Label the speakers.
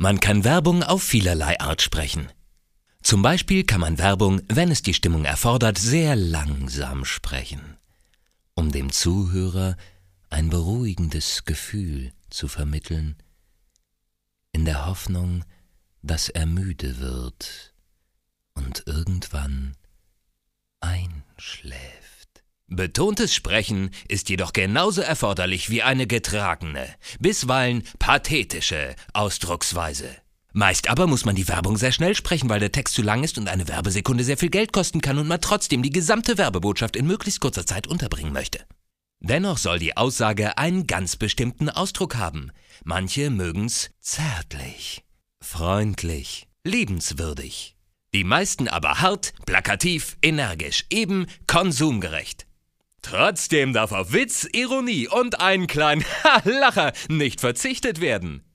Speaker 1: Man kann Werbung auf vielerlei Art sprechen. Zum Beispiel kann man Werbung, wenn es die Stimmung erfordert, sehr langsam sprechen, um dem Zuhörer ein beruhigendes Gefühl zu vermitteln, in der Hoffnung, dass er müde wird und irgendwann einschläft. Betontes Sprechen ist jedoch genauso erforderlich wie eine getragene, bisweilen pathetische Ausdrucksweise. Meist aber muss man die Werbung sehr schnell sprechen, weil der Text zu lang ist und eine Werbesekunde sehr viel Geld kosten kann und man trotzdem die gesamte Werbebotschaft in möglichst kurzer Zeit unterbringen möchte. Dennoch soll die Aussage einen ganz bestimmten Ausdruck haben. Manche mögen's zärtlich, freundlich, liebenswürdig. Die meisten aber hart, plakativ, energisch, eben konsumgerecht. Trotzdem darf auf Witz, Ironie und einen kleinen Lacher nicht verzichtet werden.